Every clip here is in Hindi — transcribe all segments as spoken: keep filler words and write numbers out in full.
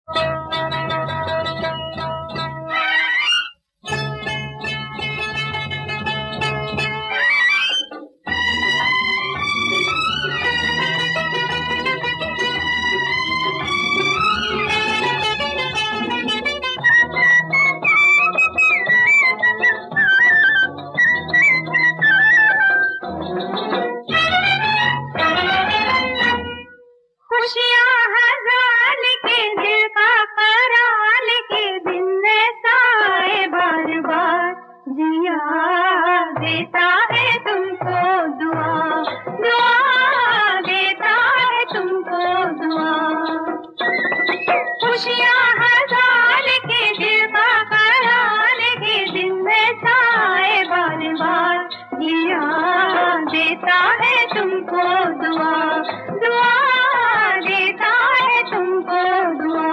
देता है तुमको दुआ, दुआ देता है तुमको दुआ। खुशियाँ हजार के दिल का करार के दिन में साए बार बार जिया देता है तुमको दुआ, दुआ देता है तुमको दुआ।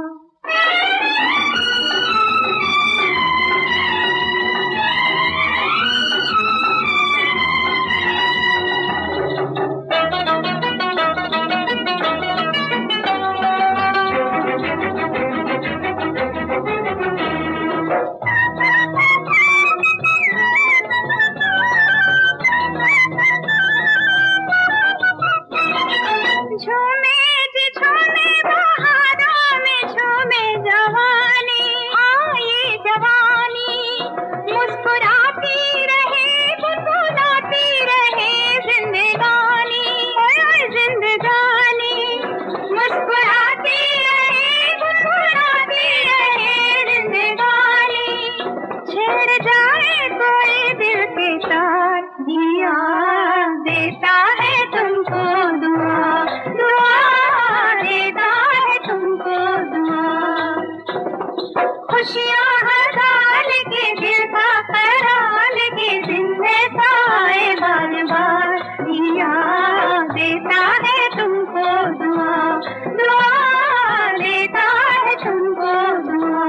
जिया देता है तुमको दुआ, दुआ देता है तुमको दुआ। खुशियाँ हजार के दिल का करार के दिन में साए बार बार जिया देता है तुमको दुआ, दुआ देता है तुमको दुआ।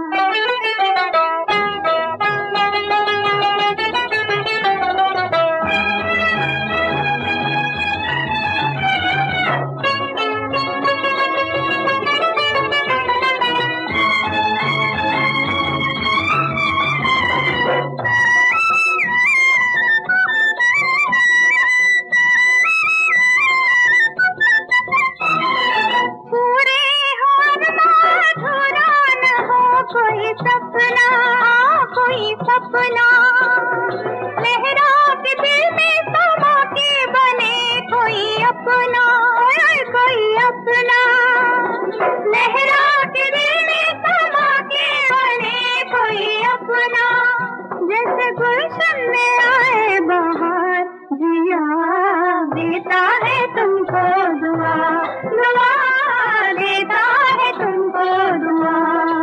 सपना कोई सपना लहरा के दिल में समा के बने कोई अपना, कोई अपना लहरा के दिल में समा के बने कोई अपना। जैसे गुलशन में आए बहार जिया देता है तुमको दुआ, दुआ देता है तुमको दुआ।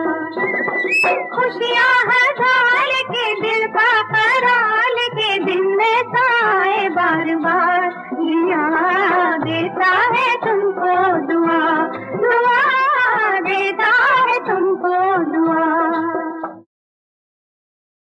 खुशियाँ हजार के दिल का करार के दिन में साए बार बार जिया देता है।